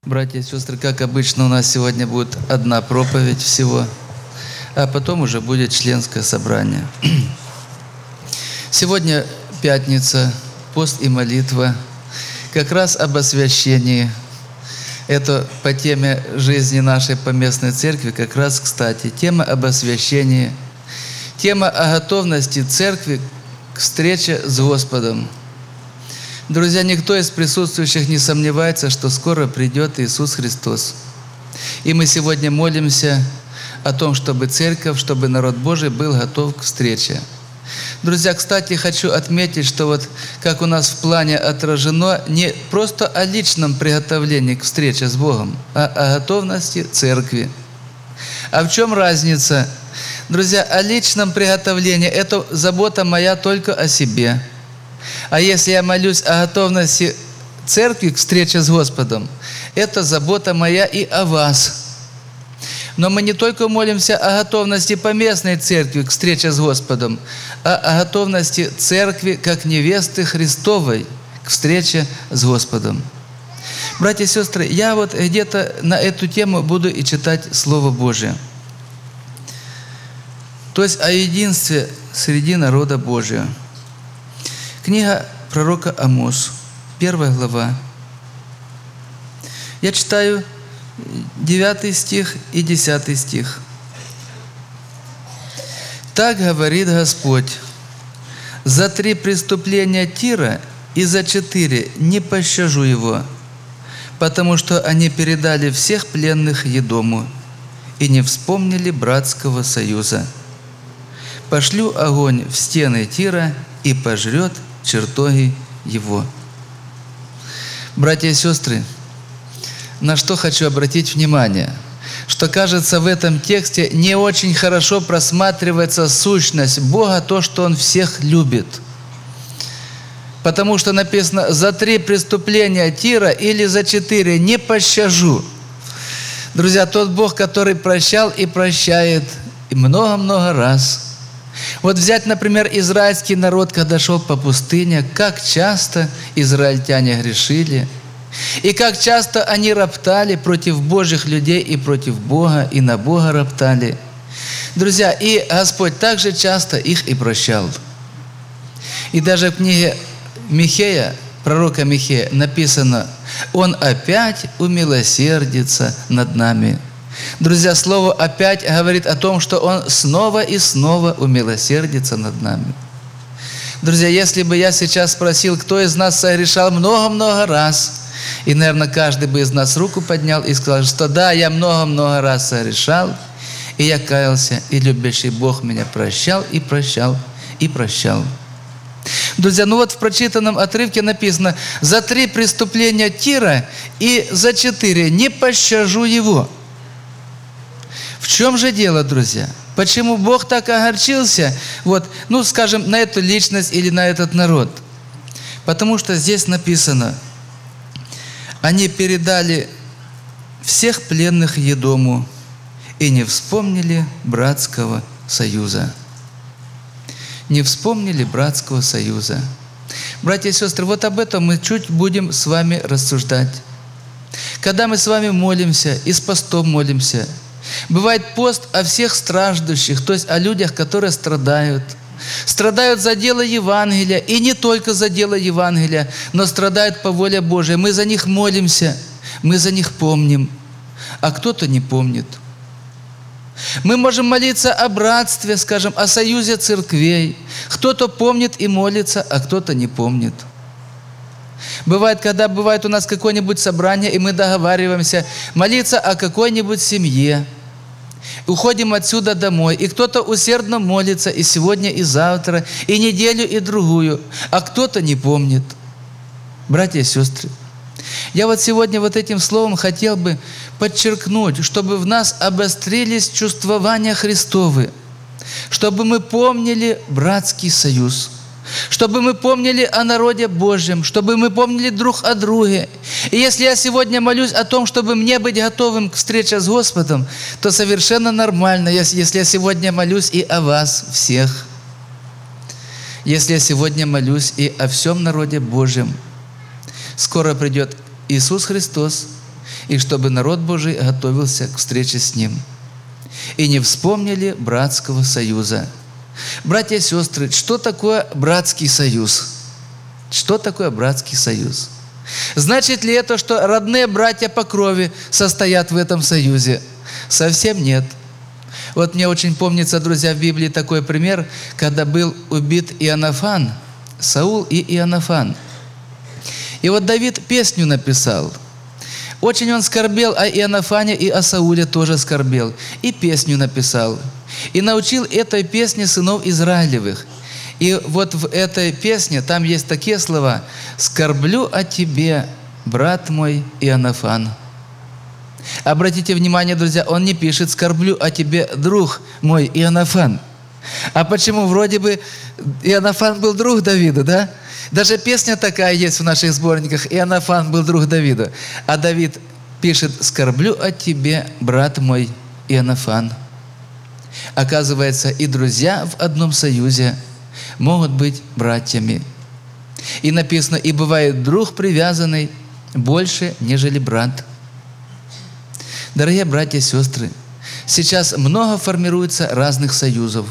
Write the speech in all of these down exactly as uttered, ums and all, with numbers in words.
Братья и сестры, как обычно, у нас сегодня будет одна проповедь всего, а потом уже будет членское собрание. Сегодня пятница, пост и молитва, как раз об освящении. Это по теме жизни нашей поместной церкви, как раз, кстати, тема об освящении, тема о готовности церкви к встрече с Господом. Друзья, никто из присутствующих не сомневается, что скоро придет Иисус Христос. И мы сегодня молимся о том, чтобы церковь, чтобы народ Божий был готов к встрече. Друзья, кстати, хочу отметить, что вот как у нас в плане отражено не просто о личном приготовлении к встрече с Богом, а о готовности церкви. А в чем разница? Друзья, о личном приготовлении – это забота моя только о себе. А если я молюсь о готовности церкви к встрече с Господом, это забота моя и о вас. Но мы не только молимся о готовности поместной церкви к встрече с Господом, а о готовности церкви как невесты Христовой к встрече с Господом. Братья и сестры, я вот где-то на эту тему буду и читать Слово Божие. То есть о единстве среди народа Божия. Книга пророка Амос, первая глава. Я читаю девятый стих и десятый стих. «Так говорит Господь: за три преступления Тира и за четыре не пощажу его, потому что они передали всех пленных Едому и не вспомнили братского союза. Пошлю огонь в стены Тира и пожрет чертоги его». Братья и сестры, на что хочу обратить внимание, что, кажется, в этом тексте не очень хорошо просматривается сущность Бога, то, что Он всех любит. Потому что написано: «За три преступления Тира или за четыре не пощажу». Друзья, тот Бог, который прощал и прощает, и много-много раз. Вот взять, например, израильский народ, когда шел по пустыне, как часто израильтяне грешили, и как часто они роптали против Божьих людей и против Бога, и на Бога роптали. Друзья, и Господь также часто их и прощал. И даже в книге Михея, пророка Михея, написано: «Он опять умилосердится над нами». Друзья, слово «опять» говорит о том, что Он снова и снова умилосердится над нами. Друзья, если бы я сейчас спросил, кто из нас согрешал много-много раз, и, наверное, каждый бы из нас руку поднял и сказал, что да, я много-много раз согрешал, и я каялся, и любящий Бог меня прощал, и прощал, и прощал. Друзья, ну вот в прочитанном отрывке написано: «За три преступления Тира и за четыре не пощажу его». В чем же дело, друзья? Почему Бог так огорчился, вот, ну, скажем, на эту личность или на этот народ? Потому что здесь написано: «Они передали всех пленных Едому и не вспомнили братского союза». Не вспомнили братского союза. Братья и сестры, вот об этом мы чуть будем с вами рассуждать. Когда мы с вами молимся и с постом молимся, бывает пост о всех страждущих, то есть о людях, которые страдают. Страдают за дело Евангелия, и не только за дело Евангелия, но страдают по воле Божией. Мы за них молимся, мы за них помним, а кто-то не помнит. Мы можем молиться о братстве, скажем, о союзе церквей. Кто-то помнит и молится, а кто-то не помнит. Бывает, когда бывает у нас какое-нибудь собрание, и мы договариваемся молиться о какой-нибудь семье. Уходим отсюда домой, и кто-то усердно молится и сегодня, и завтра, и неделю, и другую, а кто-то не помнит. Братья и сестры, я вот сегодня вот этим словом хотел бы подчеркнуть, чтобы в нас обострились чувствования Христовы, чтобы мы помнили братский союз, чтобы мы помнили о народе Божьем, чтобы мы помнили друг о друге. И если я сегодня молюсь о том, чтобы мне быть готовым к встрече с Господом, то совершенно нормально, если я сегодня молюсь и о вас всех. Если я сегодня молюсь и о всем народе Божьем. Скоро придет Иисус Христос, и чтобы народ Божий готовился к встрече с Ним. И не вспомнили братского союза. Братья и сестры, что такое братский союз? Что такое братский союз? Значит ли это, что родные братья по крови состоят в этом союзе? Совсем нет. Вот мне очень помнится, друзья, в Библии такой пример, когда был убит Иоаннафан, Саул и Иоаннафан. И вот Давид песню написал. Очень он скорбел о Иоаннафане и о Сауле тоже скорбел. И песню написал. И научил этой песне сынов Израилевых. И вот в этой песне там есть такие слова: «Скорблю о тебе, брат мой Иоаннафан». Обратите внимание, друзья, он не пишет «Скорблю о тебе, друг мой Иоаннафан». А почему? Вроде бы Иоаннафан был друг Давида, да? Даже песня такая есть в наших сборниках: «Иоаннафан был друг Давида». А Давид пишет «Скорблю о тебе, брат мой Иоаннафан». Оказывается, и друзья в одном союзе могут быть братьями. И написано: «И бывает друг привязанный больше, нежели брат». Дорогие братья и сестры, сейчас много формируется разных союзов.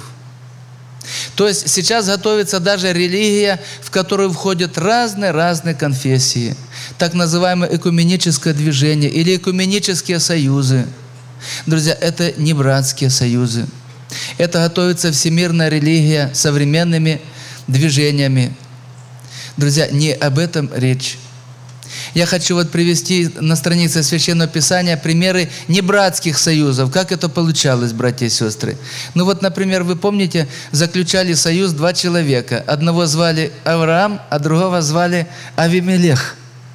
То есть сейчас готовится даже религия, в которую входят разные-разные конфессии, так называемое экуменическое движение или экуменические союзы. Друзья, это не братские союзы. Это готовится всемирная религия современными движениями. Друзья, не об этом речь. Я хочу вот привести на странице Священного Писания примеры небратских союзов. Как это получалось, братья и сестры? Ну вот, например, вы помните, заключали союз два человека. Одного звали Авраам, а другого звали Авимелех.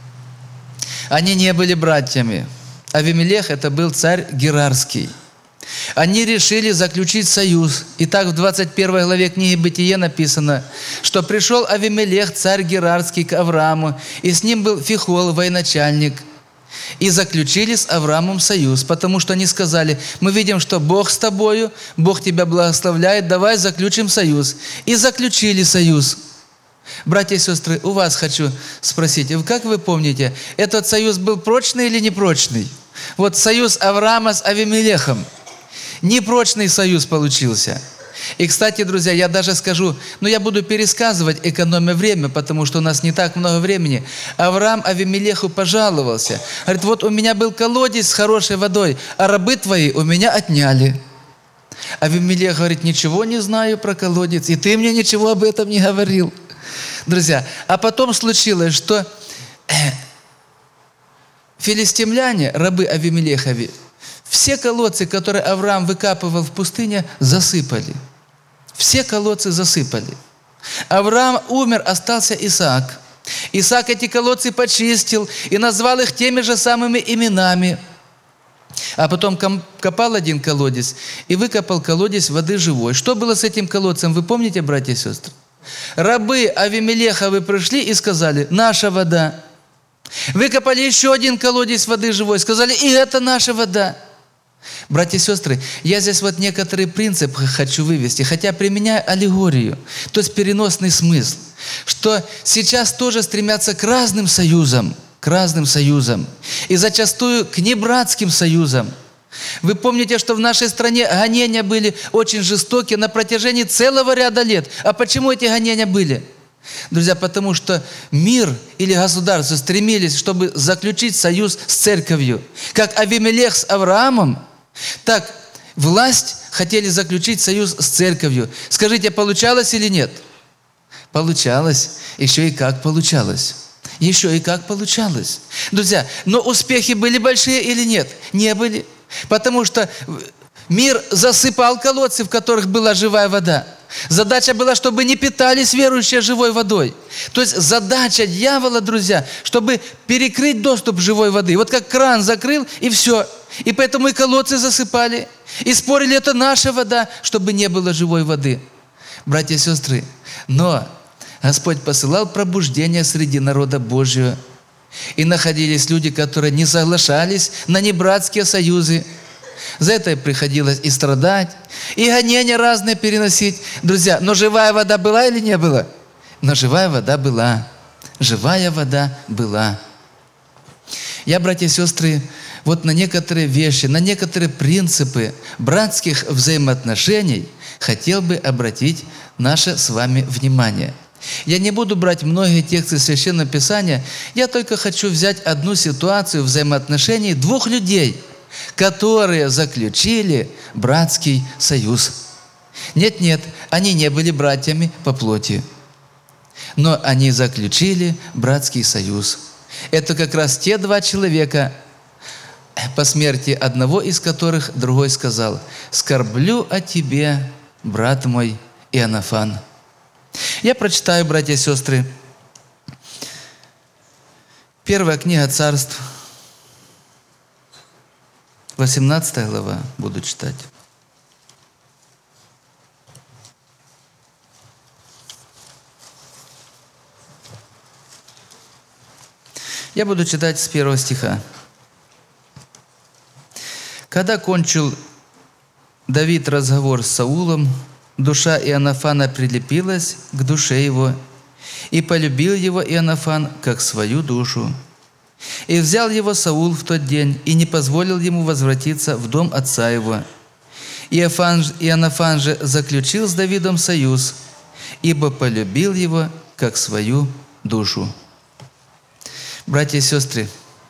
Они не были братьями. Авимелех – это был царь Герарский. Они решили заключить союз. И так в двадцать первой главе книги Бытие написано, что пришел Авимелех, царь Герарский, к Аврааму, и с ним был Фихол, военачальник. И заключили с Авраамом союз, потому что они сказали: мы видим, что Бог с тобою, Бог тебя благословляет, давай заключим союз. И заключили союз. Братья и сестры, у вас хочу спросить, как вы помните, этот союз был прочный или непрочный? Вот союз Авраама с Авимелехом. Непрочный союз получился. И, кстати, друзья, я даже скажу, но я буду пересказывать, экономя время, потому что у нас не так много времени. Авраам Авимелеху пожаловался. Говорит: вот у меня был колодец с хорошей водой, а рабы твои у меня отняли. Авимелех говорит: ничего не знаю про колодец, и ты мне ничего об этом не говорил. Друзья, а потом случилось, что филистимляне, рабы Авимелехови, все колодцы, которые Авраам выкапывал в пустыне, засыпали. Все колодцы засыпали. Авраам умер, остался Исаак. Исаак эти колодцы почистил и назвал их теми же самыми именами. А потом копал один колодец и выкопал колодец воды живой. Что было с этим колодцем, вы помните, братья и сестры? Рабы Авимелеховы пришли и сказали: наша вода. Выкопали еще один колодец воды живой, сказали: и это наша вода. Братья и сестры, я здесь вот некоторый принцип хочу вывести, хотя применяю аллегорию, то есть переносный смысл, что сейчас тоже стремятся к разным союзам, к разным союзам, и зачастую к небратским союзам. Вы помните, что в нашей стране гонения были очень жестокие на протяжении целого ряда лет. А почему эти гонения были? Друзья, потому что мир или государство стремились, чтобы заключить союз с церковью. Как Авимелех с Авраамом, так власть хотели заключить союз с церковью. Скажите, получалось или нет? Получалось. Еще и как получалось. Еще и как получалось. Друзья, но успехи были большие или нет? Не были. Потому что мир засыпал колодцы, в которых была живая вода. Задача была, чтобы не питались верующие живой водой. То есть задача дьявола, друзья, чтобы перекрыть доступ живой воды. Вот как кран закрыл, и все. И поэтому и колодцы засыпали. И спорили, это наша вода, чтобы не было живой воды. Братья и сестры, но Господь посылал пробуждение среди народа Божьего. И находились люди, которые не соглашались на небратские союзы. За это приходилось и страдать, и гонения разные переносить. Друзья, но живая вода была или не была? Но живая вода была. Живая вода была. Я, братья и сестры, вот на некоторые вещи, на некоторые принципы братских взаимоотношений хотел бы обратить наше с вами внимание. Я не буду брать многие тексты Священного Писания, я только хочу взять одну ситуацию взаимоотношений двух людей, которые заключили братский союз. Нет-нет, они не были братьями по плоти, но они заключили братский союз. Это как раз те два человека, по смерти одного из которых другой сказал: «Скорблю о тебе, брат мой Иоаннафан». Я прочитаю, братья и сестры, первая книга Царств, восемнадцатая глава, буду читать. Я буду читать с первого стиха. «Когда кончил Давид разговор с Саулом, душа Иоаннафана прилепилась к душе его, и полюбил его Иоаннафан, как свою душу. И взял его Саул в тот день, и не позволил ему возвратиться в дом отца его. Иоаннафан же заключил с Давидом союз, ибо полюбил его, как свою душу». Братья и сестры,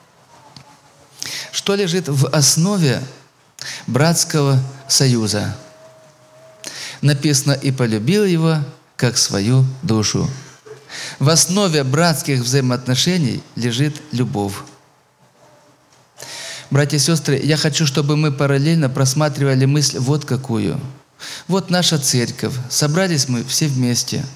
что лежит в основе братского союза? Написано: «И полюбил его, как свою душу». В основе братских взаимоотношений лежит любовь. Братья и сестры, я хочу, чтобы мы параллельно просматривали мысль вот какую. Вот наша церковь, собрались мы все вместе.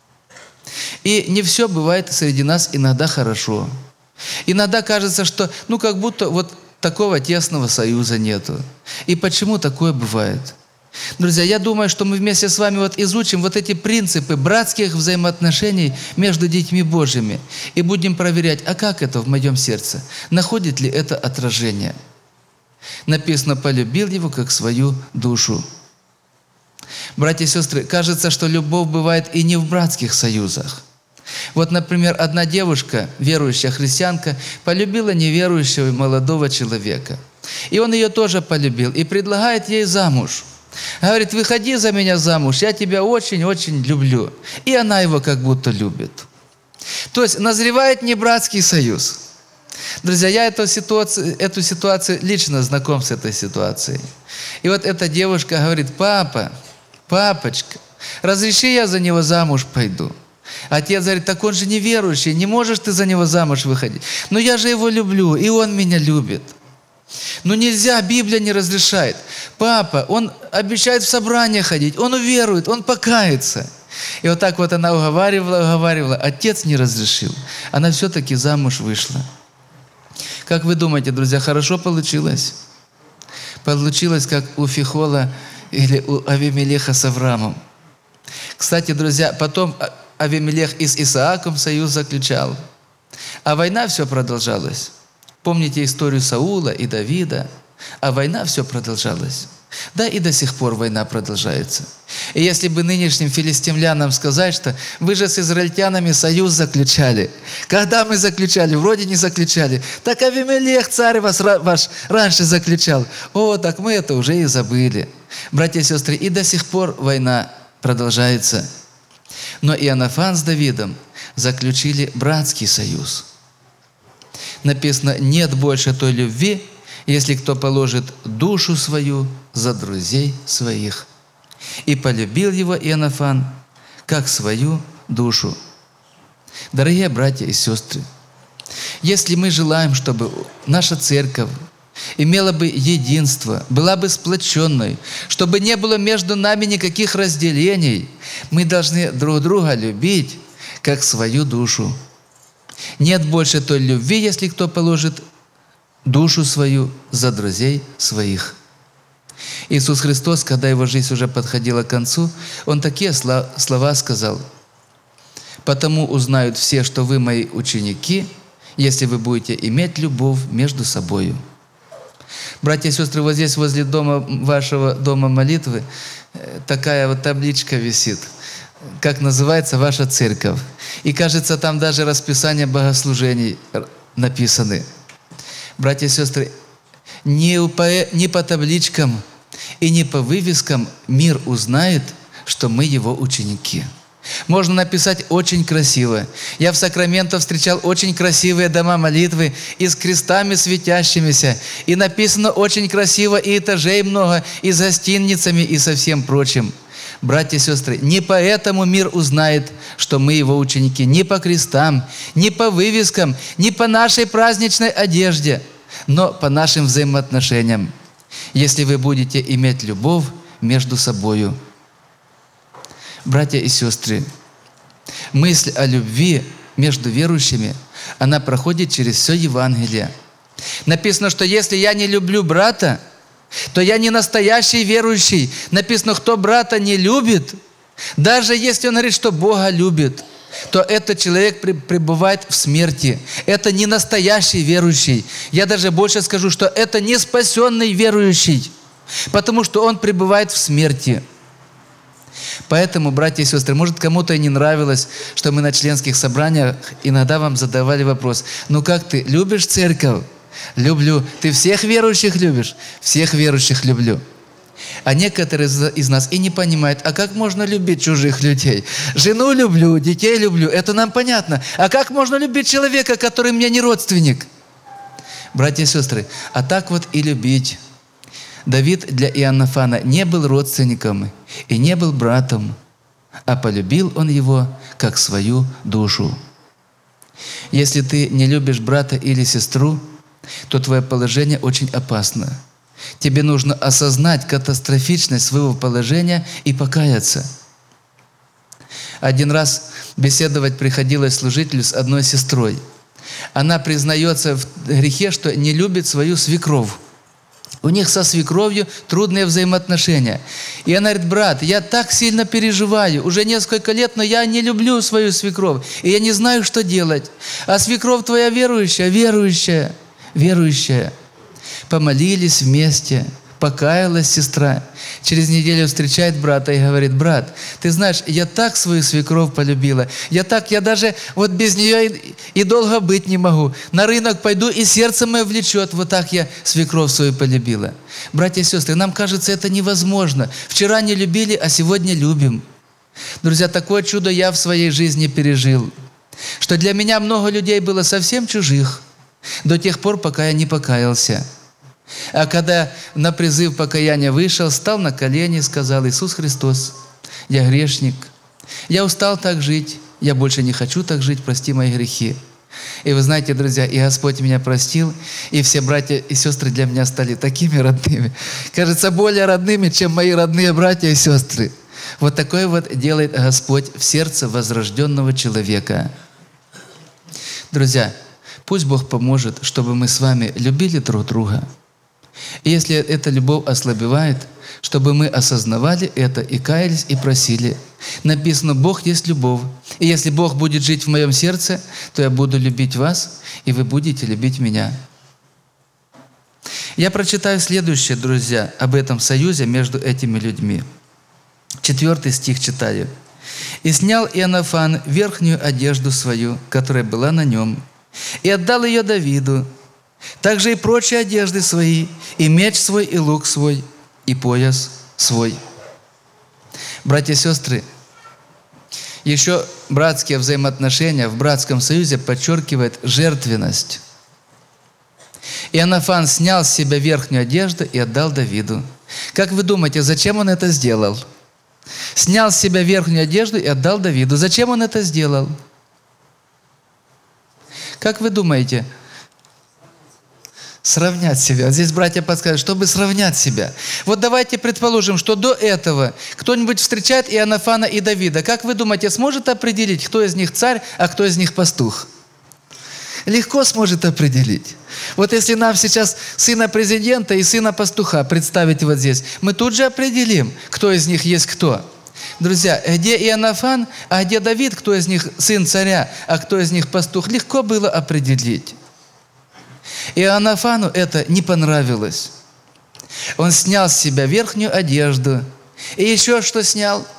И не все бывает среди нас иногда хорошо. Иногда кажется, что ну как будто вот такого тесного союза нету. И почему такое бывает? Друзья, я думаю, что мы вместе с вами вот изучим вот эти принципы братских взаимоотношений между детьми Божьими и будем проверять, а как это в моем сердце? Находит ли это отражение? Написано: «Полюбил его, как свою душу». Братья и сестры, кажется, что любовь бывает и не в братских союзах. Вот, например, одна девушка, верующая христианка, полюбила неверующего молодого человека. И он ее тоже полюбил и предлагает ей замуж. Говорит: «Выходи за меня замуж, я тебя очень-очень люблю». И она его как будто любит. То есть назревает не братский союз. Друзья, я эту ситуацию, эту ситуацию лично знаком с этой ситуацией. И вот эта девушка говорит: «Папа, папочка, разреши, я за него замуж пойду». Отец говорит: «Так он же неверующий, не можешь ты за него замуж выходить». «Но я же его люблю, и он меня любит». «Ну нельзя, Библия не разрешает». «Папа, он обещает в собрание ходить, он уверует, он покается». И вот так вот она уговаривала, уговаривала. Отец не разрешил. Она все-таки замуж вышла. Как вы думаете, друзья, хорошо получилось? Получилось, как у Фихола или у Авимелеха с Авраамом. Кстати, друзья, потом Авимелех и с Исааком союз заключал. А война все продолжалась. Помните историю Саула и Давида? А война все продолжалась. Да, и до сих пор война продолжается. И если бы нынешним филистимлянам сказать, что вы же с израильтянами союз заключали. Когда мы заключали? Вроде не заключали. Так Авимелех, царь вас, ваш, раньше заключал. О, так мы это уже и забыли. Братья и сестры, и до сих пор война продолжается. Но Иоаннафан с Давидом заключили братский союз. Написано: «Нет больше той любви, если кто положит душу свою за друзей своих». И полюбил его Иоаннафан, как свою душу. Дорогие братья и сестры, если мы желаем, чтобы наша церковь имела бы единство, была бы сплоченной, чтобы не было между нами никаких разделений, мы должны друг друга любить, как свою душу. Нет больше той любви, если кто положит душу свою за друзей своих. Иисус Христос, когда Его жизнь уже подходила к концу, Он такие слова сказал: «Потому узнают все, что вы Мои ученики, если вы будете иметь любовь между собою». Братья и сестры, вот здесь возле дома вашего дома молитвы такая вот табличка висит, как называется ваша церковь. И кажется, там даже расписание богослужений написаны. Братья и сестры, не по, не по табличкам и не по вывескам мир узнает, что мы его ученики. Можно написать очень красиво. Я в Сакраменто встречал очень красивые дома молитвы и с крестами светящимися. И написано очень красиво, и этажей много, и с гостиницами, и со всем прочим. Братья и сестры, не поэтому мир узнает, что мы его ученики. Не по крестам, не по вывескам, не по нашей праздничной одежде, но по нашим взаимоотношениям. Если вы будете иметь любовь между собою. Братья и сестры, мысль о любви между верующими, она проходит через все Евангелие. Написано, что если я не люблю брата, то я не настоящий верующий. Написано, кто брата не любит, даже если он говорит, что Бога любит, то этот человек пребывает в смерти. Это не настоящий верующий. Я даже больше скажу, что это не спасенный верующий, потому что он пребывает в смерти. Поэтому, братья и сестры, может, кому-то и не нравилось, что мы на членских собраниях иногда вам задавали вопрос: ну как ты, любишь церковь? Люблю. Ты всех верующих любишь? Всех верующих люблю. А некоторые из нас и не понимают, а как можно любить чужих людей? Жену люблю, детей люблю, это нам понятно. А как можно любить человека, который мне не родственник? Братья и сестры, а так вот и любить. Давид для Иоаннафана не был родственником и не был братом, а полюбил он его как свою душу. Если ты не любишь брата или сестру, то твое положение очень опасно. Тебе нужно осознать катастрофичность своего положения и покаяться. Один раз беседовать приходилось служителю с одной сестрой. Она признается в грехе, что не любит свою свекровь. У них со свекровью трудные взаимоотношения. И она говорит: брат, я так сильно переживаю, уже несколько лет, но я не люблю свою свекровь, и я не знаю, что делать. А свекровь твоя верующая, верующая, верующая. Помолились вместе, покаялась сестра. Через неделю встречает брата и говорит: брат, ты знаешь, я так свою свекровь полюбила, я так, я даже вот без нее и, и долго быть не могу. На рынок пойду, и сердце мое влечет, вот так я свекровь свою полюбила. Братья и сестры, нам кажется, это невозможно. Вчера не любили, а сегодня любим. Друзья, такое чудо я в своей жизни пережил, что для меня много людей было совсем чужих, до тех пор, пока я не покаялся. А когда на призыв покаяния вышел, стал на колени, сказал: Иисус Христос, я грешник, я устал так жить, я больше не хочу так жить, прости мои грехи. И вы знаете, друзья, и Господь меня простил, и все братья и сестры для меня стали такими родными. Кажется, более родными, чем мои родные братья и сестры. Вот такое вот делает Господь в сердце возрожденного человека. Друзья, пусть Бог поможет, чтобы мы с вами любили друг друга. И если эта любовь ослабевает, чтобы мы осознавали это и каялись, и просили. Написано: Бог есть любовь. И если Бог будет жить в моем сердце, то я буду любить вас, и вы будете любить меня. Я прочитаю следующее, друзья, об этом союзе между этими людьми. Четвертый стих читаю. «И снял Иоаннафан верхнюю одежду свою, которая была на нем, и отдал ее Давиду, также и прочие одежды свои, и меч свой, и лук свой, и пояс свой». Братья и сестры, еще братские взаимоотношения в братском союзе подчеркивают жертвенность. Иоаннафан снял с себя верхнюю одежду и отдал Давиду. Как вы думаете, зачем он это сделал? Снял с себя верхнюю одежду и отдал Давиду. Зачем он это сделал? Как вы думаете? Сравнять себя. Здесь братья подсказывают, чтобы сравнять себя. Вот давайте предположим, что до этого кто-нибудь встречает Иоаннафана и Давида. Как вы думаете, сможет определить, кто из них царь, а кто из них пастух? Легко сможет определить. Вот если нам сейчас сына президента и сына пастуха представить вот здесь, мы тут же определим, кто из них есть кто. Друзья, где Иоаннафан, а где Давид, кто из них сын царя, а кто из них пастух, легко было определить. Иоаннафану это не понравилось. Он снял с себя верхнюю одежду. И еще что снял?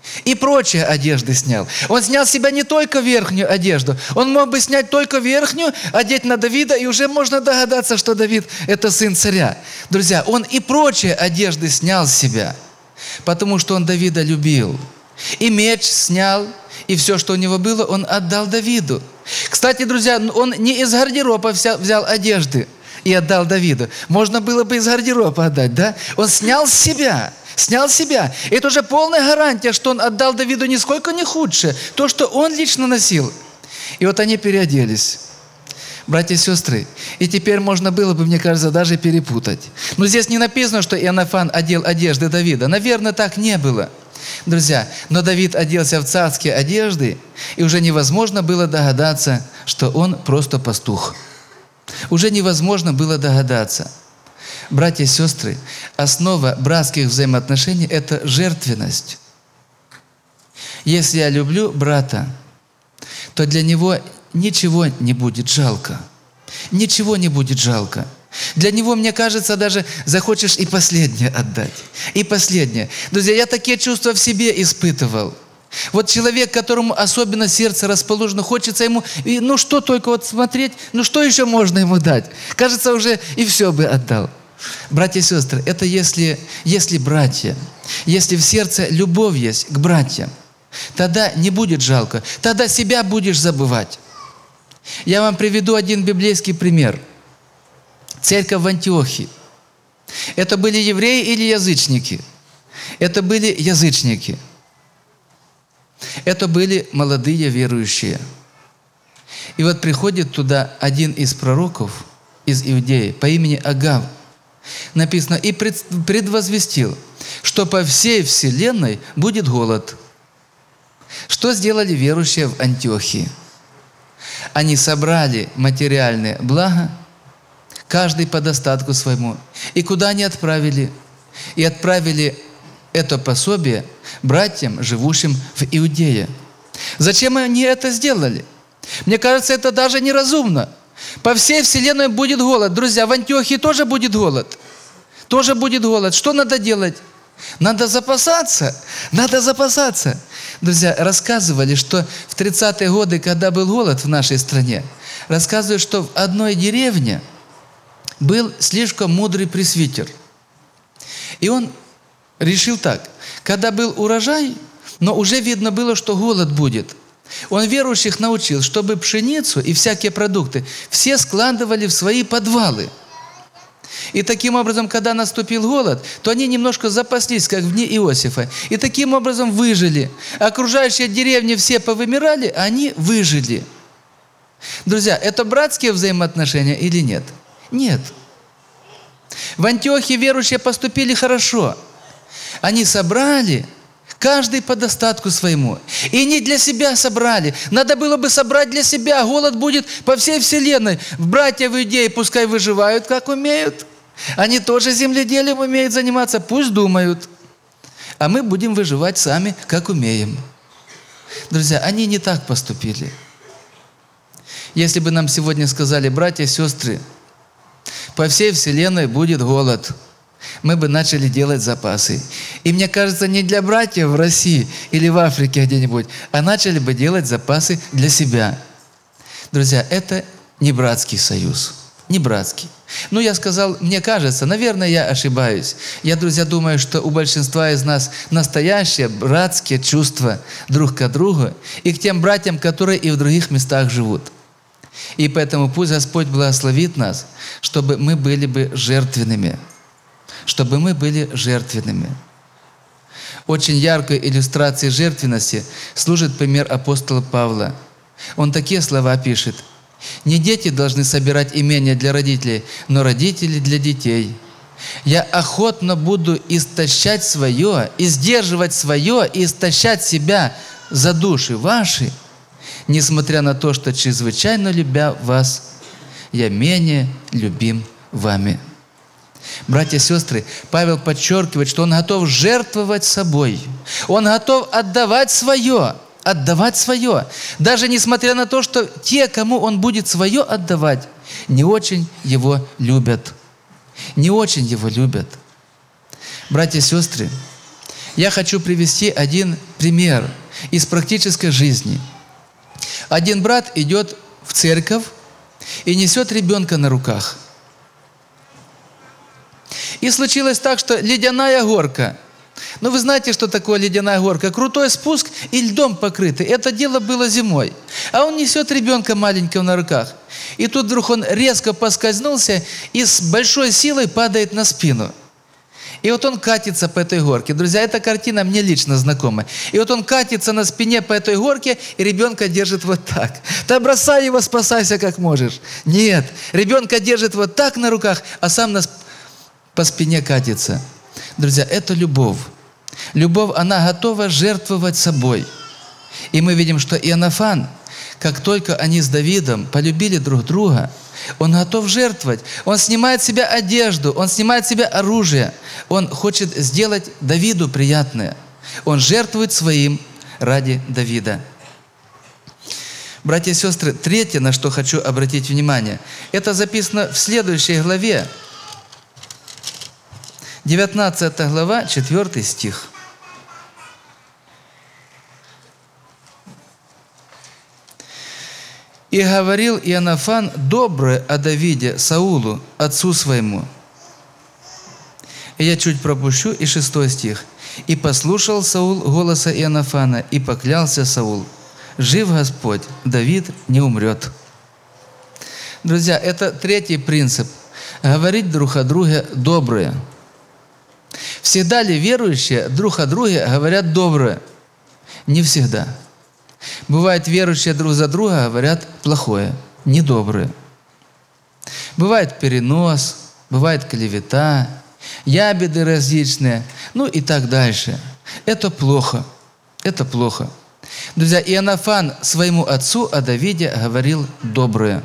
и прочие одежды снял. Он снял с себя не только верхнюю одежду, он мог бы снять только верхнюю, одеть на Давида, и уже можно догадаться, что Давид – это сын царя. Друзья, он и прочие одежды снял с себя, потому что он Давида любил. И меч снял, и все, что у него было, он отдал Давиду. Кстати, друзья, он не из гардероба взял, взял одежды и отдал Давиду. Можно было бы из гардероба отдать, да? Он снял с себя. Снял себя. Это уже полная гарантия, что он отдал Давиду нисколько не худшее, то, что он лично носил. И вот они переоделись, братья и сестры. И теперь можно было бы, мне кажется, даже перепутать. Но здесь не написано, что Иоаннафан одел одежды Давида. Наверное, так не было. Друзья, но Давид оделся в царские одежды, и уже невозможно было догадаться, что он просто пастух. Уже невозможно было догадаться. Братья и сестры, основа братских взаимоотношений – это жертвенность. Если я люблю брата, то для него ничего не будет жалко. Ничего не будет жалко. Для него, мне кажется, даже захочешь и последнее отдать. И последнее. Друзья, я такие чувства в себе испытывал. Вот человек, которому особенно сердце расположено, хочется ему, ну что только вот смотреть, ну что еще можно ему дать? Кажется, уже и все бы отдал. Братья и сестры, это если, если братья, если в сердце любовь есть к братьям, тогда не будет жалко, тогда себя будешь забывать. Я вам приведу один библейский пример. Церковь в Антиохии. Это были евреи или язычники? Это были язычники. Это были молодые верующие. И вот приходит туда один из пророков из Иудеи по имени Агав. Написано, и предвозвестил, что по всей вселенной будет голод. Что сделали верующие в Антиохии? Они собрали материальные блага, каждый по достатку своему. И куда они отправили? И отправили это пособие братьям, живущим в Иудее. Зачем они это сделали? Мне кажется, это даже неразумно. По всей вселенной будет голод. Друзья, в Антиохии тоже будет голод. Тоже будет голод. Что надо делать? Надо запасаться. Надо запасаться. Друзья, рассказывали, что в тридцатые годы, когда был голод в нашей стране, рассказывают, что в одной деревне был слишком мудрый пресвитер. И он решил так. Когда был урожай, но уже видно было, что голод будет, он верующих научил, чтобы пшеницу и всякие продукты все складывали в свои подвалы. И таким образом, когда наступил голод, то они немножко запаслись, как в дни Иосифа. И таким образом выжили. Окружающие деревни все повымирали, а они выжили. Друзья, это братские взаимоотношения или нет? Нет. В Антиохии верующие поступили хорошо. Они собрали, каждый по достатку своему. И не для себя собрали. Надо было бы собрать для себя. Голод будет по всей вселенной. Братья в Иудее пускай выживают, как умеют. Они тоже земледелием умеют заниматься. Пусть думают. А мы будем выживать сами, как умеем. Друзья, они не так поступили. Если бы нам сегодня сказали, братья и сестры, по всей вселенной будет голод, мы бы начали делать запасы. И мне кажется, не для братьев в России или в Африке где-нибудь, а начали бы делать запасы для себя. Друзья, это не братский союз. Не братский. Ну, я сказал, мне кажется, наверное, я ошибаюсь. Я, друзья, думаю, что у большинства из нас настоящие братские чувства друг к другу и к тем братьям, которые и в других местах живут. И поэтому пусть Господь благословит нас, чтобы мы были бы жертвенными. Чтобы мы были жертвенными. Очень яркой иллюстрацией жертвенности служит пример апостола Павла. Он такие слова пишет. «Не дети должны собирать имения для родителей, но родители для детей. Я охотно буду истощать свое, и сдерживать свое, и истощать себя за души ваши, несмотря на то, что чрезвычайно любя вас, я менее любим вами». Братья и сестры, Павел подчеркивает, что он готов жертвовать собой. Он готов отдавать свое, отдавать свое. Даже несмотря на то, что те, кому он будет свое отдавать, не очень его любят. Не очень его любят. Братья и сестры, Я хочу привести один пример из практической жизни. Один брат идет в церковь и несет ребенка на руках. И случилось так, что ледяная горка. Ну, вы знаете, что такое ледяная горка? Крутой спуск и льдом покрытый. Это дело было зимой. А он несет ребенка маленького на руках. И тут вдруг он резко поскользнулся и с большой силой падает на спину. И вот он катится по этой горке. Друзья, эта картина мне лично знакома. И вот он катится на спине по этой горке, и ребенка держит вот так. Да бросай его, спасайся как можешь. Нет, ребенка держит вот так на руках, а сам на, по спине катится. Друзья, это любовь. Любовь, она готова жертвовать собой. И мы видим, что Иоаннафан, как только они с Давидом полюбили друг друга, он готов жертвовать. Он снимает с себя одежду, он снимает с себя оружие. Он хочет сделать Давиду приятное. Он жертвует своим ради Давида. Братья и сестры, третье, на что хочу обратить внимание, это записано в следующей главе. девятнадцатая глава, четвёртый стих. «И говорил Иоаннафан доброе о Давиде Саулу, отцу своему». И я чуть пропущу, и шестой стих. «И послушал Саул голоса Иоаннафана, и поклялся Саул: жив Господь, Давид не умрет». Друзья, это третий принцип. Говорить друг о друге доброе. Всегда ли верующие друг о друге говорят доброе? Не всегда. Бывает, верующие друг за друга говорят плохое, недоброе. Бывает перенос, бывает клевета, ябеды различные, ну и так дальше. Это плохо, это плохо. Друзья, Иоаннафан своему отцу о Давиде говорил доброе.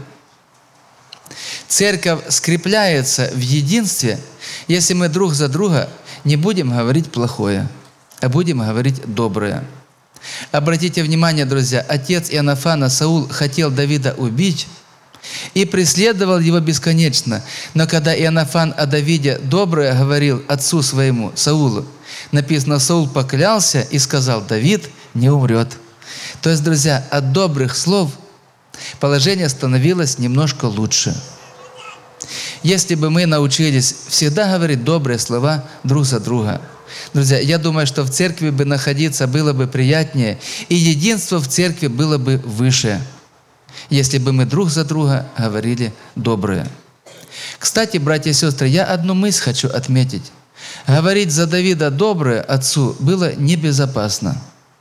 Церковь скрепляется в единстве, если мы друг за друга не будем говорить плохое, а будем говорить доброе. Обратите внимание, друзья, отец Иоаннафана Саул хотел Давида убить и преследовал его бесконечно. Но когда Иоаннафан о Давиде доброе говорил отцу своему, Саулу, написано, Саул поклялся и сказал: Давид не умрет. То есть, друзья, от добрых слов положение становилось немножко лучше. Если бы мы научились всегда говорить добрые слова друг за друга, друзья, я думаю, что в церкви бы находиться было бы приятнее, и единство в церкви было бы выше, если бы мы друг за друга говорили доброе. Кстати, братья и сестры, я одну мысль хочу отметить. Говорить за Давида доброе отцу было небезопасно.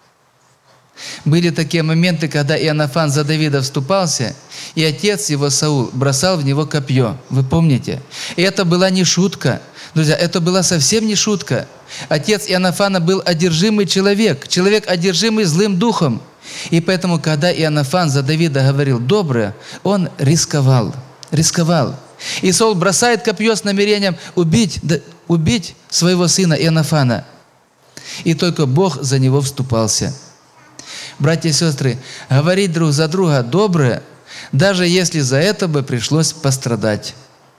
Были такие моменты, когда Иоаннафан за Давида вступался, и отец его, Саул, бросал в него копье. Вы помните? И это была не шутка. Друзья, это была совсем не шутка. Отец Иоаннафана был одержимый человек, человек, одержимый злым духом. И поэтому, когда Иоаннафан за Давида говорил доброе, он рисковал, рисковал. И Саул бросает копье с намерением убить, убить своего сына Иоаннафана. И только Бог за него вступался. Братья и сестры, говорить друг за друга доброе, даже если за это бы пришлось пострадать.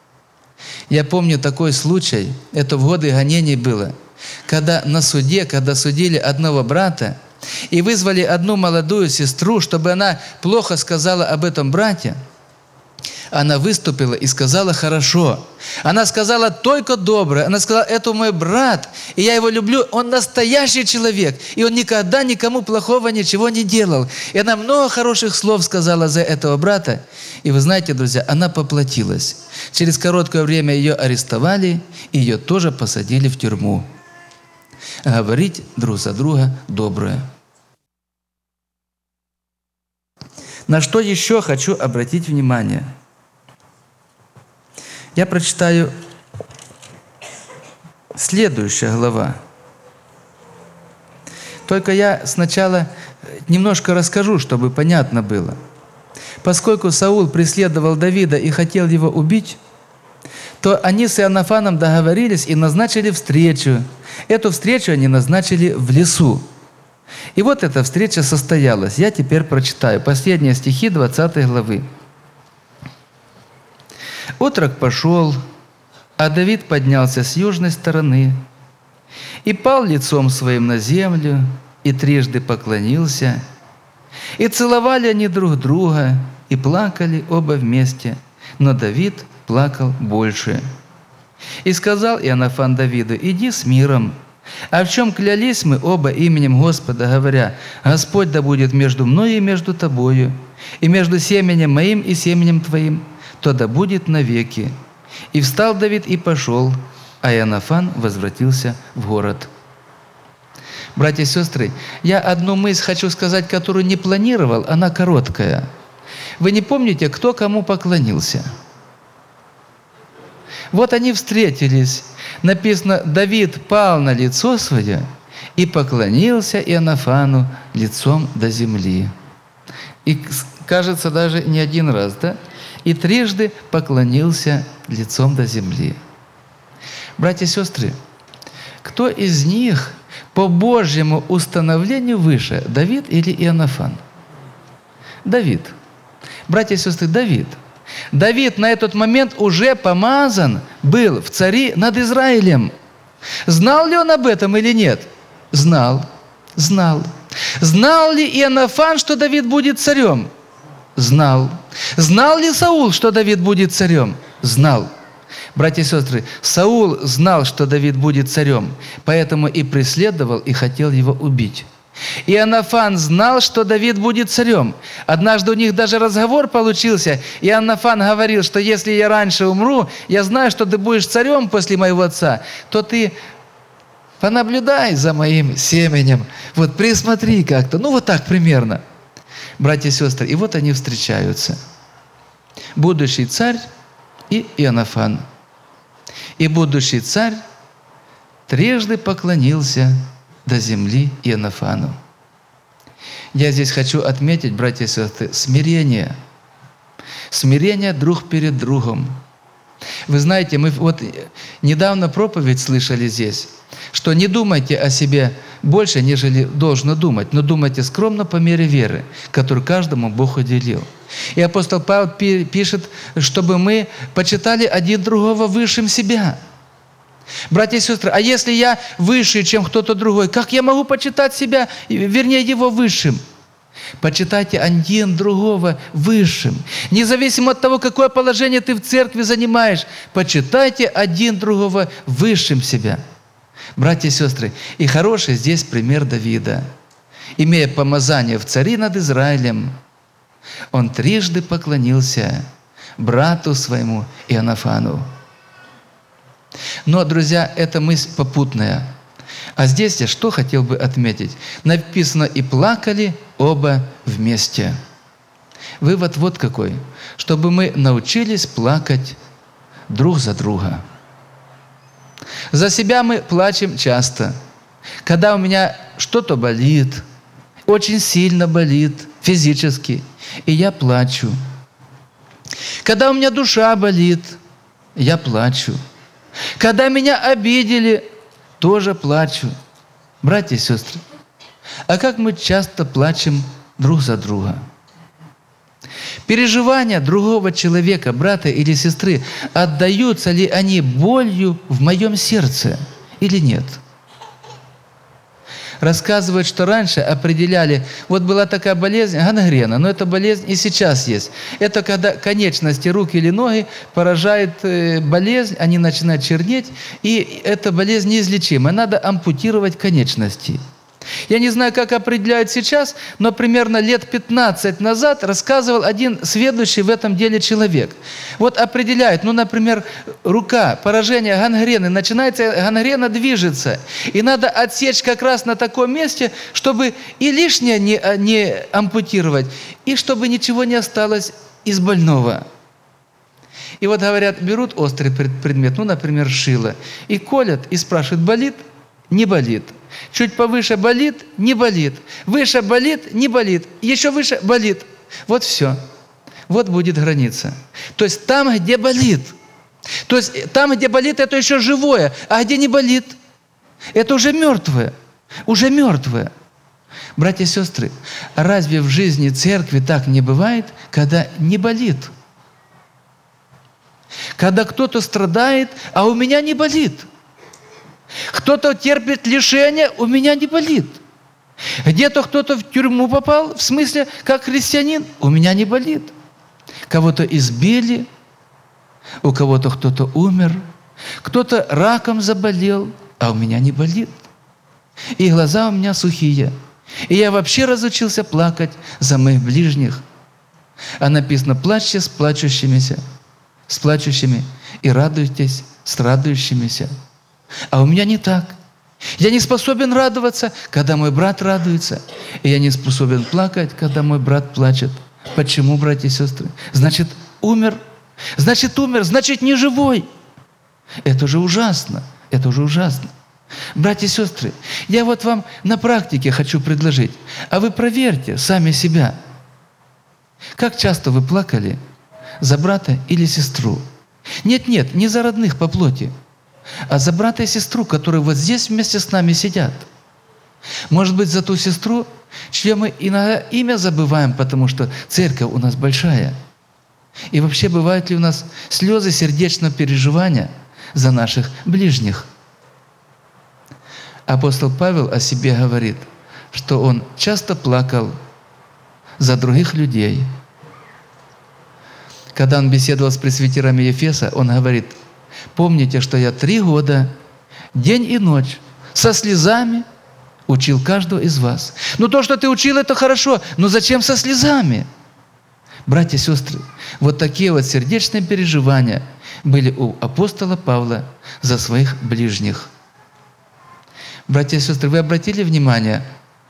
Я помню такой случай, это в годы гонений было, когда на суде, когда судили одного брата, и вызвали одну молодую сестру, чтобы она плохо сказала об этом брате, она выступила и сказала хорошо. Она сказала только доброе. Она сказала: это мой брат, и я его люблю. Он настоящий человек, и он никогда никому плохого ничего не делал. И она много хороших слов сказала за этого брата. И вы знаете, друзья, она поплатилась. Через короткое время ее арестовали, и ее тоже посадили в тюрьму. Говорить друг за друга доброе. На что еще хочу обратить внимание? Я прочитаю следующая глава. Только я сначала немножко расскажу, чтобы понятно было. Поскольку Саул преследовал Давида и хотел его убить, то они с Иоаннафаном договорились и назначили встречу. Эту встречу они назначили в лесу. И вот эта встреча состоялась. Я теперь прочитаю последние стихи двадцатой главы. «Отрок пошел, а Давид поднялся с южной стороны И пал лицом своим на землю, и трижды поклонился. И целовали они друг друга, и плакали оба вместе, но Давид плакал больше. И сказал Иоаннафан Давиду: иди с миром. А в чем клялись мы оба именем Господа, говоря: Господь да будет между мною и между тобою, и между семенем моим и семенем твоим, то да будет навеки. И встал Давид и пошел, а Иоаннафан возвратился в город. Братья и сестры, я одну мысль хочу сказать, которую не планировал, она короткая. Вы не помните, кто кому поклонился? Вот они встретились. Написано: Давид пал на лицо свое и поклонился Иоаннафану лицом до земли. И, кажется, даже не один раз, да? И трижды поклонился лицом до земли. Братья и сестры, кто из них по Божьему установлению выше, Давид или Иоаннафан? Давид. Братья и сестры, Давид. Давид на этот момент уже помазан был в цари над Израилем. Знал ли он об этом или нет? Знал. Знал. Знал ли Иоаннафан, что Давид будет царем? Знал. Знал ли Саул, что Давид будет царем? Знал. Братья и сестры, Саул знал, что Давид будет царем, поэтому и преследовал, и хотел его убить. Иоаннафан знал, что Давид будет царем. Однажды у них даже разговор получился. Иоаннафан говорил, что если я раньше умру, я знаю, что ты будешь царем после моего отца, то ты понаблюдай за моим семенем. Вот присмотри как-то. Ну вот так примерно. Братья и сестры, и вот они встречаются. Будущий царь и Иоаннафан. И будущий царь трижды поклонился до земли Иоаннафану. Я здесь хочу отметить, братья и сестры, смирение. Смирение друг перед другом. Вы знаете, мы вот недавно проповедь слышали здесь, что не думайте о себе больше, нежели должно думать, но думайте скромно по мере веры, которую каждому Бог уделил. И апостол Павел пишет, чтобы мы почитали один другого высшим себя. Братья и сестры, а если я выше, чем кто-то другой, как я могу почитать себя, вернее, его высшим? Почитайте один другого высшим. Независимо от того, какое положение ты в церкви занимаешь, почитайте один другого высшим себя. Братья и сестры, и хороший здесь пример Давида. Имея помазание в цари над Израилем, он трижды поклонился брату своему Иоаннафану. Но, друзья, это мысль попутная. А здесь я что хотел бы отметить? Написано: «И плакали оба вместе». Вывод вот какой. Чтобы мы научились плакать друг за друга. За себя мы плачем часто. Когда у меня что-то болит, очень сильно болит, физически, и я плачу. Когда у меня душа болит, я плачу. Когда меня обидели, тоже плачу. Братья и сестры, а как мы часто плачем друг за друга? Переживания другого человека, брата или сестры, отдаются ли они болью в моем сердце или нет? Рассказывают, что раньше определяли, вот была такая болезнь, гангрена, но эта болезнь и сейчас есть. Это когда конечности рук или ноги поражает болезнь, они начинают чернеть, и эта болезнь неизлечимая, надо ампутировать конечности. Я не знаю, как определяют сейчас, но примерно лет пятнадцать назад рассказывал один сведущий в этом деле человек. Вот определяют, ну, например, рука, поражение гангрены, начинается, гангрена движется, и надо отсечь как раз на таком месте, чтобы и лишнее не, не ампутировать, и чтобы ничего не осталось из больного. И вот говорят, берут острый предмет, ну, например, шило, и колят, и спрашивают, болит? Не болит. Чуть повыше болит, не болит. Выше болит, не болит. Еще выше болит. Вот все. Вот будет граница. То есть там, где болит. То есть там, где болит, это еще живое. А где не болит, это уже мертвое. Уже мертвое. Братья и сестры, разве в жизни церкви так не бывает, когда не болит? Когда кто-то страдает, а у меня не болит. Кто-то терпит лишение, у меня не болит. Где-то кто-то в тюрьму попал, в смысле, как христианин, у меня не болит. Кого-то избили, у кого-то кто-то умер, кто-то раком заболел, а у меня не болит. И глаза у меня сухие. И я вообще разучился плакать за моих ближних. А написано: плачьте с плачущимися, с плачущими, и радуйтесь с радующимися. А у меня не так. Я не способен радоваться, когда мой брат радуется. И я не способен плакать, когда мой брат плачет. Почему, братья и сестры? Значит, умер. Значит, умер. Значит, не живой. Это же ужасно. Это уже ужасно. Братья и сестры, я вот вам на практике хочу предложить. А вы проверьте сами себя. Как часто вы плакали за брата или сестру? Нет-нет, не за родных по плоти, а за брата и сестру, которые вот здесь вместе с нами сидят. Может быть, за ту сестру, чье мы иногда имя забываем, потому что церковь у нас большая. И вообще, бывают ли у нас слезы сердечного переживания за наших ближних? Апостол Павел о себе говорит, что он часто плакал за других людей. Когда он беседовал с пресвитерами Ефеса, он говорит: помните, что я три года, день и ночь, со слезами учил каждого из вас. Ну то, что ты учил, это хорошо, но зачем со слезами? Братья и сестры, вот такие вот сердечные переживания были у апостола Павла за своих ближних. Братья и сестры, вы обратили внимание,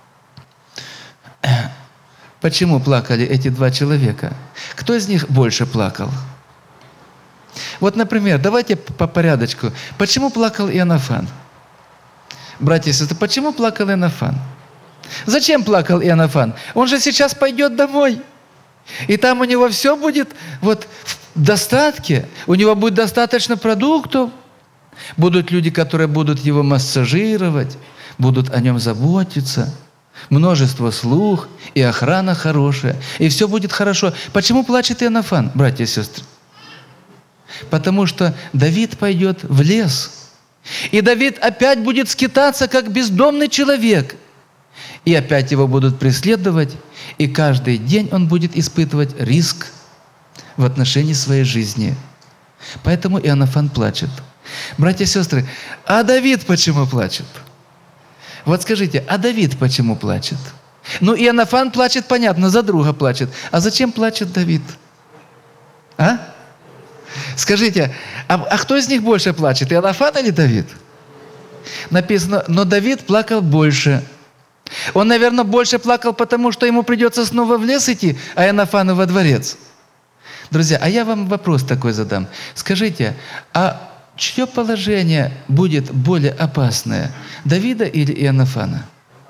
почему плакали эти два человека? Кто из них больше плакал? Вот, например, давайте по порядочку. Почему плакал Иоаннафан? Братья и сестры, почему плакал Иоаннафан? Зачем плакал Иоаннафан? Он же сейчас пойдет домой. И там у него все будет вот в достатке. У него будет достаточно продуктов. Будут люди, которые будут его массажировать, будут о нем заботиться. Множество слуг и охрана хорошая. И все будет хорошо. Почему плачет Иоаннафан, братья и сестры? Потому что Давид пойдет в лес. И Давид опять будет скитаться, как бездомный человек. И опять его будут преследовать. И каждый день он будет испытывать риск в отношении своей жизни. Поэтому Иоаннафан плачет. Братья и сестры, а Давид почему плачет? Вот скажите, а Давид почему плачет? Ну, Иоаннафан плачет, понятно, за друга плачет. А зачем плачет Давид? А? Скажите, а, а кто из них больше плачет, Иоаннафан или Давид? Написано, но Давид плакал больше. Он, наверное, больше плакал, потому что ему придется снова в лес идти, а Иоаннафану во дворец. Друзья, а я вам вопрос такой задам. Скажите, а чье положение будет более опасное, Давида или Иоаннафана?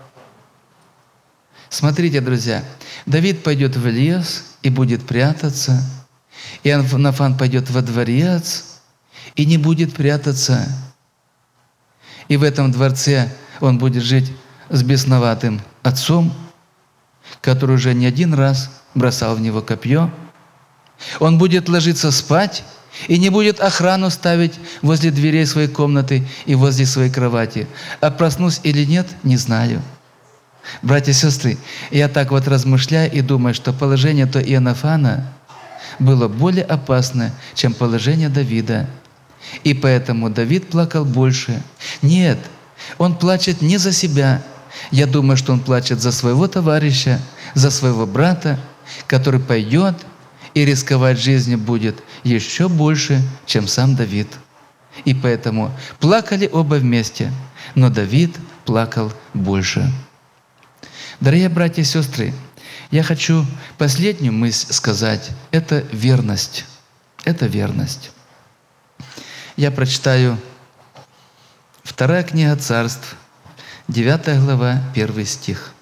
Смотрите, друзья, Давид пойдет в лес и будет прятаться, Иоаннафан пойдет во дворец и не будет прятаться. И в этом дворце он будет жить с бесноватым отцом, который уже не один раз бросал в него копье. Он будет ложиться спать и не будет охрану ставить возле дверей своей комнаты и возле своей кровати. А проснусь или нет, не знаю. Братья и сестры, я так вот размышляю и думаю, что положение то Иоаннафана было более опасное, чем положение Давида. И поэтому Давид плакал больше. Нет, он плачет не за себя. Я думаю, что он плачет за своего товарища, за своего брата, который пойдет и рисковать жизнью будет еще больше, чем сам Давид. И поэтому плакали оба вместе, но Давид плакал больше. Дорогие братья и сестры, я хочу последнюю мысль сказать. Это верность. Это верность. Я прочитаю вторая книга Царств, девятая глава, первый стих.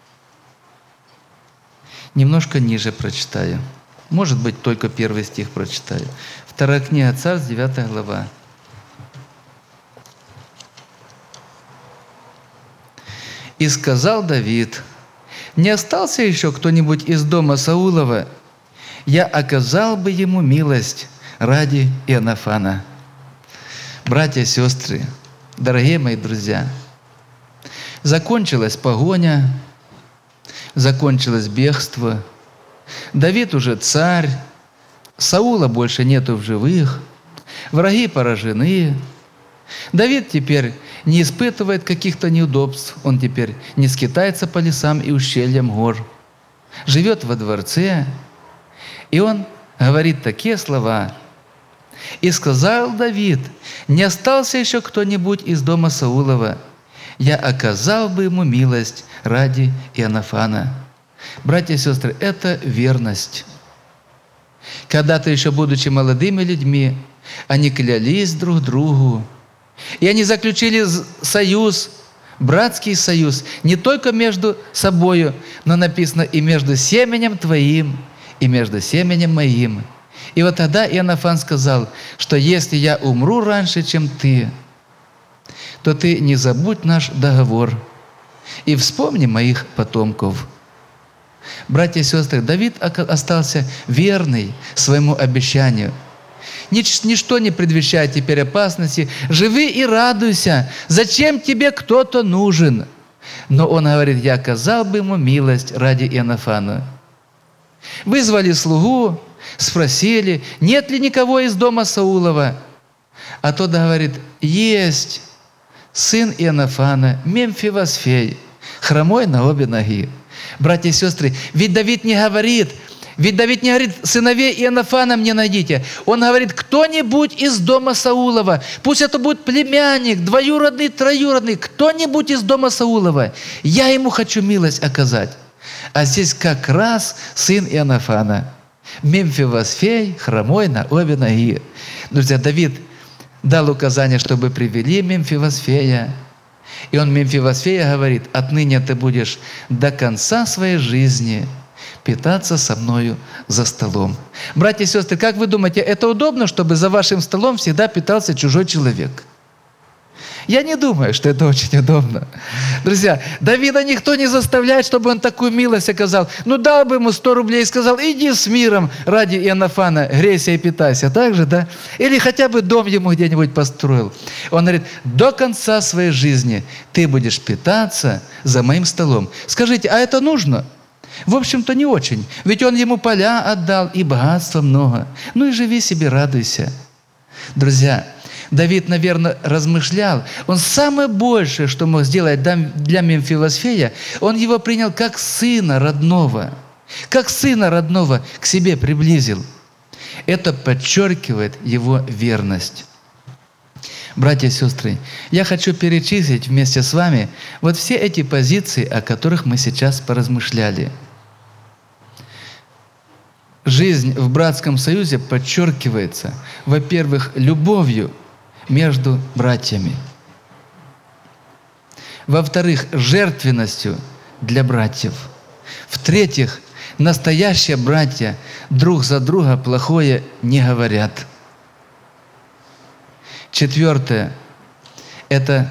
Немножко ниже прочитаю. Может быть, только первый стих прочитаю. Вторая книга Царств, девятая глава. «И сказал Давид: не остался еще кто-нибудь из дома Саулова, я оказал бы ему милость ради Иоаннафана». Братья и сестры, дорогие мои друзья, закончилась погоня, закончилось бегство. Давид уже царь, Саула больше нету в живых, враги поражены. Давид теперь не испытывает каких-то неудобств, он теперь не скитается по лесам и ущельям гор, живет во дворце, и он говорит такие слова: «И сказал Давид, не остался еще кто-нибудь из дома Саулова, я оказал бы ему милость ради Иоаннафана». Братья и сестры, это верность. Когда-то еще будучи молодыми людьми, они клялись друг другу, и они заключили союз, братский союз, не только между собою, но написано и между семенем твоим, и между семенем моим. И вот тогда Иоаннафан сказал, что если я умру раньше, чем ты, то ты не забудь наш договор и вспомни моих потомков. Братья и сестры, Давид остался верный своему обещанию. Нич- ничто не предвещает теперь опасности. Живи и радуйся. Зачем тебе кто-то нужен? Но он говорит, я оказал бы ему милость ради Иоаннафана. Вызвали слугу, спросили, нет ли никого из дома Саулова. А тот говорит, есть сын Иоаннафана, Мемфивосфей, хромой на обе ноги. Братья и сестры, ведь Давид не говорит, ведь Давид не говорит, сыновей Иоаннафана мне найдите. Он говорит, кто-нибудь из дома Саулова, пусть это будет племянник, двоюродный, троюродный, кто-нибудь из дома Саулова, я ему хочу милость оказать. А здесь как раз сын Иоаннафана, Мемфивосфей, хромой на обе ноги. Друзья, Давид дал указание, чтобы привели Мемфивосфея. И он Мемфивосфея говорит, отныне ты будешь до конца своей жизни питаться со мною за столом. Братья и сестры, как вы думаете, это удобно, чтобы за вашим столом всегда питался чужой человек? Я не думаю, что это очень удобно. Друзья, Давида никто не заставляет, чтобы он такую милость оказал. Ну, дал бы ему сто рублей и сказал, иди с миром ради Иоаннафана, грейся и питайся. Так же, да? Или хотя бы дом ему где-нибудь построил. Он говорит, до конца своей жизни ты будешь питаться за моим столом. Скажите, а это нужно? В общем-то, не очень. Ведь он ему поля отдал и богатства много. Ну и живи себе, радуйся. Друзья, Давид, наверное, размышлял. Он самое большее, что мог сделать для Мемфивосфея, он его принял как сына родного. Как сына родного к себе приблизил. Это подчеркивает его верность. Братья и сестры, я хочу перечислить вместе с вами вот все эти позиции, о которых мы сейчас поразмышляли. Жизнь в братском союзе подчеркивается, во-первых, любовью между братьями. Во-вторых, жертвенностью для братьев. В-третьих, настоящие братья друг за друга плохое не говорят. Четвертое – это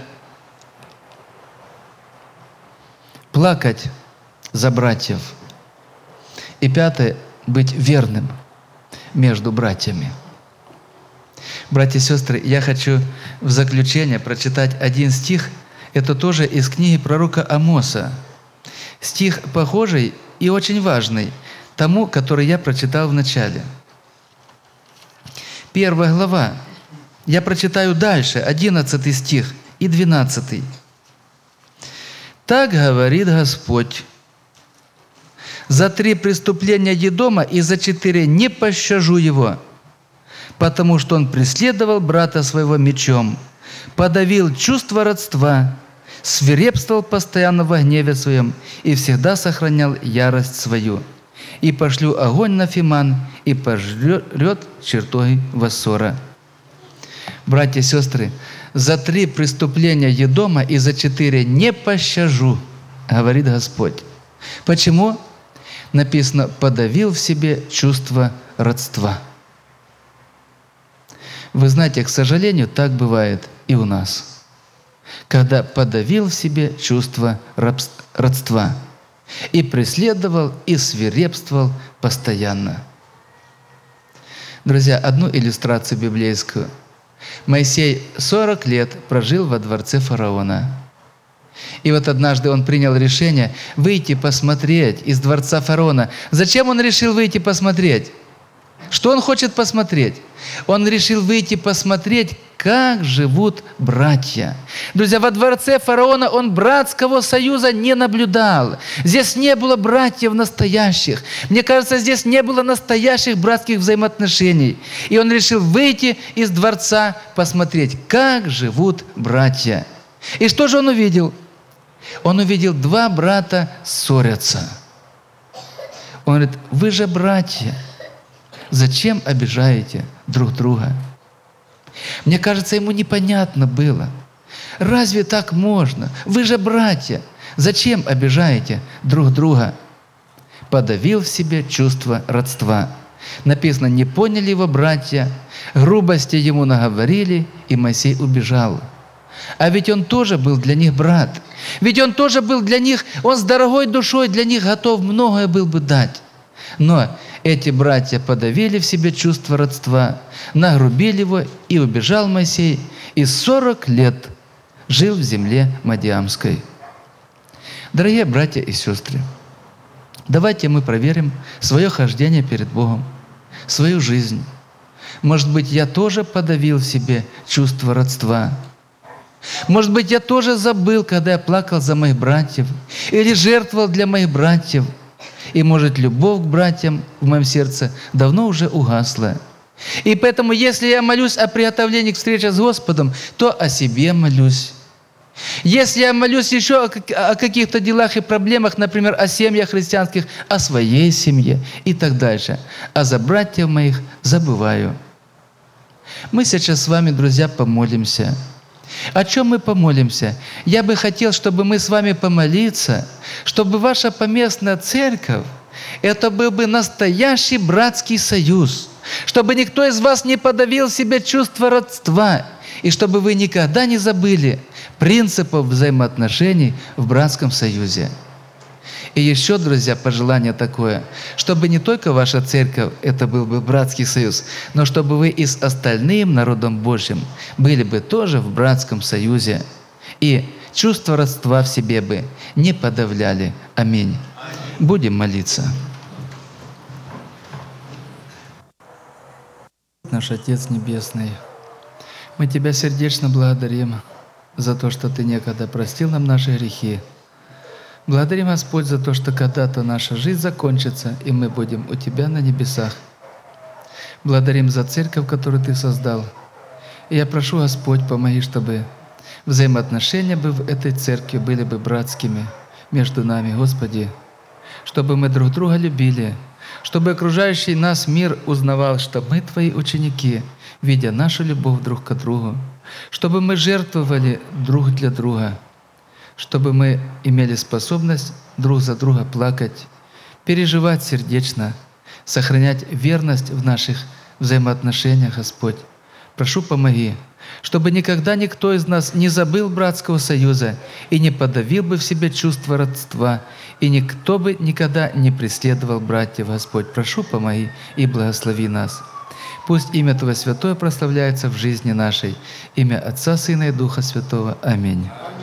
плакать за братьев. И пятое – быть верным между братьями. Братья и сестры, я хочу в заключение прочитать один стих. Это тоже из книги пророка Амоса. Стих похожий и очень важный тому, который я прочитал в начале. Первая глава. Я прочитаю дальше, одиннадцатый стих и двенадцатый. «Так говорит Господь, за три преступления Едома и за четыре не пощажу его, потому что он преследовал брата своего мечом, подавил чувство родства, свирепствовал постоянно во гневе своем и всегда сохранял ярость свою. И пошлю огонь на Фиман, и пожрет чертоги Воссора». Братья и сестры, за три преступления Едома и за четыре не пощажу, говорит Господь. Почему? Написано, подавил в себе чувство родства. Вы знаете, к сожалению, так бывает и у нас. Когда подавил в себе чувство родства и преследовал, и свирепствовал постоянно. Друзья, одну иллюстрацию библейскую. Моисей сорок лет прожил во дворце фараона. И вот однажды он принял решение выйти посмотреть из дворца фараона. Зачем он решил выйти посмотреть? Что он хочет посмотреть? Он решил выйти посмотреть, как живут братья. Друзья, во дворце фараона он братского союза не наблюдал. Здесь не было братьев настоящих. Мне кажется, здесь не было настоящих братских взаимоотношений. И он решил выйти из дворца, посмотреть, как живут братья. И что же он увидел? Он увидел, два брата ссорятся. Он говорит: вы же братья. Зачем обижаете друг друга? Мне кажется, ему непонятно было. Разве так можно? Вы же братья. Зачем обижаете друг друга? Подавил в себе чувство родства. Написано: не поняли его братья, грубости ему наговорили, и Моисей убежал. А ведь он тоже был для них брат. Ведь он тоже был для них, он с дорогой душой для них готов многое был бы дать. Но эти братья подавили в себе чувство родства, нагрубили его, и убежал Моисей, и сорок лет жил в земле Мадиамской. Дорогие братья и сестры, давайте мы проверим свое хождение перед Богом, свою жизнь. Может быть, я тоже подавил в себе чувство родства. Может быть, я тоже забыл, когда я плакал за моих братьев, или жертвовал для моих братьев. И, может, любовь к братьям в моем сердце давно уже угасла. И поэтому, если я молюсь о приготовлении к встрече с Господом, то о себе молюсь. Если я молюсь еще о каких-то делах и проблемах, например, о семьях христианских, о своей семье и так дальше, а за братьев моих забываю. Мы сейчас с вами, друзья, помолимся. О чем мы помолимся? Я бы хотел, чтобы мы с вами помолиться, чтобы ваша поместная церковь, это был бы настоящий братский союз, чтобы никто из вас не подавил в себе чувство родства, и чтобы вы никогда не забыли принципов взаимоотношений в братском союзе. И еще, друзья, пожелание такое, чтобы не только ваша церковь, это был бы братский союз, но чтобы вы и с остальным народом Божьим были бы тоже в братском союзе. И чувство родства в себе бы не подавляли. Аминь. Будем молиться. Наш Отец Небесный, мы Тебя сердечно благодарим за то, что Ты некогда простил нам наши грехи. Благодарим, Господь, за то, что когда-то наша жизнь закончится, и мы будем у Тебя на небесах. Благодарим за церковь, которую Ты создал. И я прошу, Господь, помоги, чтобы взаимоотношения бы в этой церкви были бы братскими между нами, Господи, чтобы мы друг друга любили, чтобы окружающий нас мир узнавал, что мы Твои ученики, видя нашу любовь друг к другу, чтобы мы жертвовали друг для друга, чтобы мы имели способность друг за друга плакать, переживать сердечно, сохранять верность в наших взаимоотношениях, Господь. Прошу, помоги, чтобы никогда никто из нас не забыл братского союза и не подавил бы в себе чувство родства, и никто бы никогда не преследовал братьев, Господь. Прошу, помоги и благослови нас. Пусть имя Твое Святое прославляется в жизни нашей. Имя Отца, Сына и Духа Святого. Аминь.